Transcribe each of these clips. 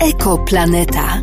Ekoplaneta.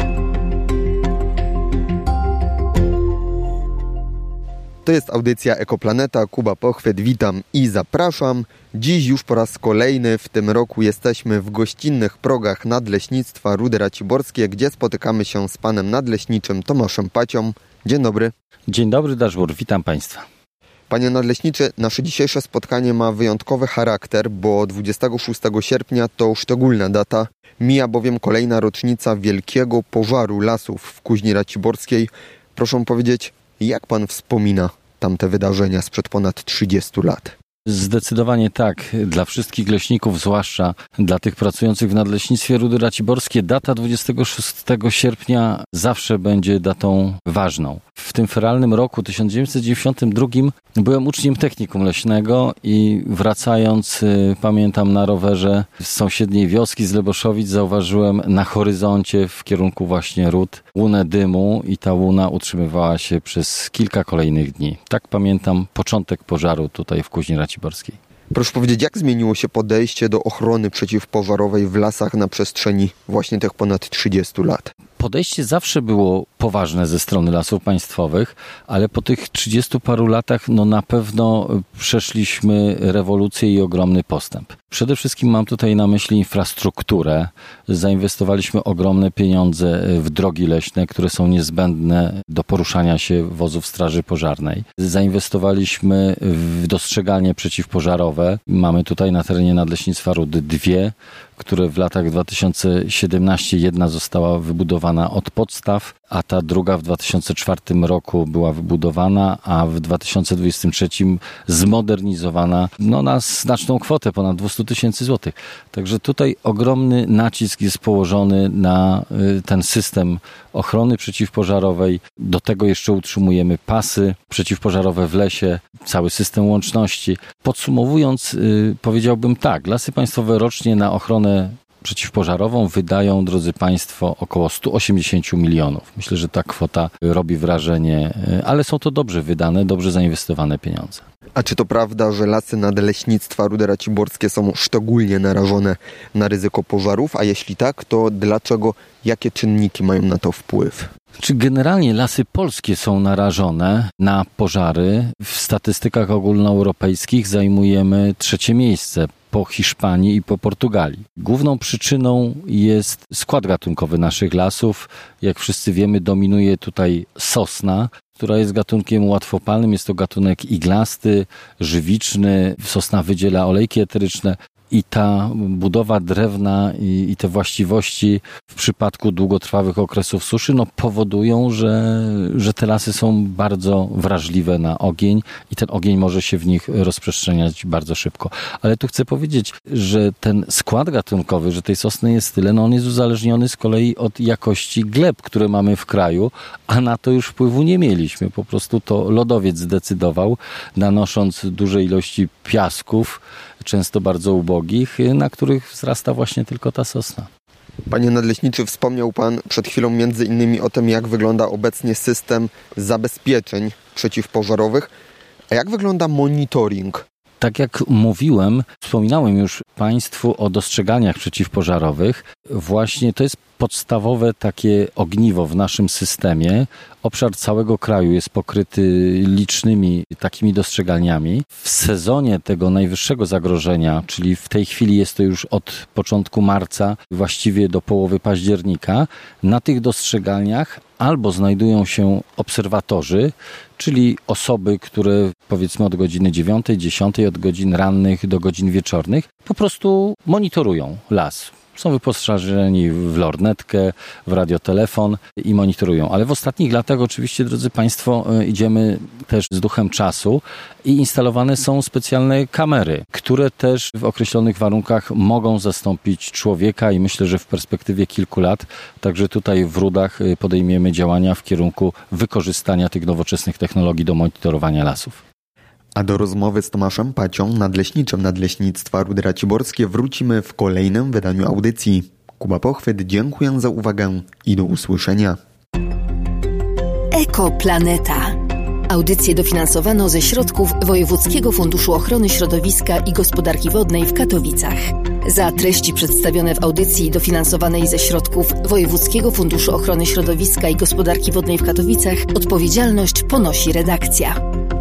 To jest audycja Ekoplaneta. Kuba Pochwyt, witam i zapraszam. Dziś już po raz kolejny w tym roku jesteśmy w gościnnych progach Nadleśnictwa Rudy Raciborskie, gdzie spotykamy się z panem nadleśniczym Tomaszem Pacią. Dzień dobry. Dzień dobry, Daszbur, witam państwa. Panie nadleśniczy, nasze dzisiejsze spotkanie ma wyjątkowy charakter, bo 26 sierpnia to szczególna data. Mija bowiem kolejna rocznica wielkiego pożaru lasów w Kuźni Raciborskiej. Proszę powiedzieć, jak pan wspomina tamte wydarzenia sprzed ponad 30 lat? Zdecydowanie tak. Dla wszystkich leśników, zwłaszcza dla tych pracujących w Nadleśnictwie Rudy Raciborskie, data 26 sierpnia zawsze będzie datą ważną. W tym feralnym roku 1992 byłem uczniem technikum leśnego i wracając, pamiętam, na rowerze z sąsiedniej wioski, z Leboszowic, zauważyłem na horyzoncie w kierunku właśnie Rud łunę dymu i ta łuna utrzymywała się przez kilka kolejnych dni. Tak pamiętam początek pożaru tutaj w Kuźni Raciborskiej. Proszę powiedzieć, jak zmieniło się podejście do ochrony przeciwpożarowej w lasach na przestrzeni właśnie tych ponad 30 lat? Podejście zawsze było poważne ze strony Lasów Państwowych, ale po tych 30 paru latach na pewno przeszliśmy rewolucję i ogromny postęp. Przede wszystkim mam tutaj na myśli infrastrukturę. Zainwestowaliśmy ogromne pieniądze w drogi leśne, które są niezbędne do poruszania się wozów straży pożarnej. Zainwestowaliśmy w dostrzeganie przeciwpożarowe. Mamy tutaj na terenie Nadleśnictwa Rudy dwie, które w latach 2017 jedna została wybudowana od podstaw, a ta druga w 2004 roku była wybudowana, a w 2023 zmodernizowana na znaczną kwotę, ponad 200 000 złotych. Także tutaj ogromny nacisk jest położony na ten system ochrony przeciwpożarowej. Do tego jeszcze utrzymujemy pasy przeciwpożarowe w lesie, cały system łączności. Podsumowując, powiedziałbym tak, Lasy Państwowe rocznie na ochronę przeciwpożarową wydają, drodzy Państwo, około 180 milionów. Myślę, że ta kwota robi wrażenie, ale są to dobrze wydane, dobrze zainwestowane pieniądze. A czy to prawda, że lasy Nadleśnictwa Rudy Raciborskie są szczególnie narażone na ryzyko pożarów? A jeśli tak, to dlaczego? Jakie czynniki mają na to wpływ? Czy generalnie lasy polskie są narażone na pożary? W statystykach ogólnoeuropejskich zajmujemy 3. miejsce po Hiszpanii i po Portugalii. Główną przyczyną jest skład gatunkowy naszych lasów. Jak wszyscy wiemy, dominuje tutaj sosna, która jest gatunkiem łatwopalnym. Jest to gatunek iglasty, żywiczny. Sosna wydziela olejki eteryczne. I ta budowa drewna i te właściwości w przypadku długotrwałych okresów suszy powodują, że te lasy są bardzo wrażliwe na ogień i ten ogień może się w nich rozprzestrzeniać bardzo szybko. Ale tu chcę powiedzieć, że ten skład gatunkowy, że tej sosny jest tyle, on jest uzależniony z kolei od jakości gleb, które mamy w kraju, a na to już wpływu nie mieliśmy. Po prostu to lodowiec zdecydował, nanosząc duże ilości piasków, często bardzo ubogich, na których wzrasta właśnie tylko ta sosna. Panie nadleśniczy, wspomniał pan przed chwilą między innymi o tym, jak wygląda obecnie system zabezpieczeń przeciwpożarowych. A jak wygląda monitoring? Tak jak mówiłem, wspominałem już Państwu o dostrzeganiach przeciwpożarowych. Właśnie to jest podstawowe takie ogniwo w naszym systemie. Obszar całego kraju jest pokryty licznymi takimi dostrzegalniami. W sezonie tego najwyższego zagrożenia, czyli w tej chwili jest to już od początku marca, właściwie do połowy października, na tych dostrzegalniach albo znajdują się obserwatorzy, czyli osoby, które powiedzmy od godziny 9, 10, od godzin rannych do godzin wieczornych, po prostu monitorują las. Są wyposażeni w lornetkę, w radiotelefon i monitorują. Ale w ostatnich latach oczywiście, drodzy Państwo, idziemy też z duchem czasu i instalowane są specjalne kamery, które też w określonych warunkach mogą zastąpić człowieka i myślę, że w perspektywie kilku lat także tutaj w Rudach podejmiemy działania w kierunku wykorzystania tych nowoczesnych technologii do monitorowania lasów. A do rozmowy z Tomaszem Pacią, nadleśniczym Nadleśnictwa Rudy Raciborskie, wrócimy w kolejnym wydaniu audycji. Kuba Pochwyt, dziękuję za uwagę i do usłyszenia. Ekoplaneta. Audycję dofinansowano ze środków Wojewódzkiego Funduszu Ochrony Środowiska i Gospodarki Wodnej w Katowicach. Za treści przedstawione w audycji dofinansowanej ze środków Wojewódzkiego Funduszu Ochrony Środowiska i Gospodarki Wodnej w Katowicach odpowiedzialność ponosi redakcja.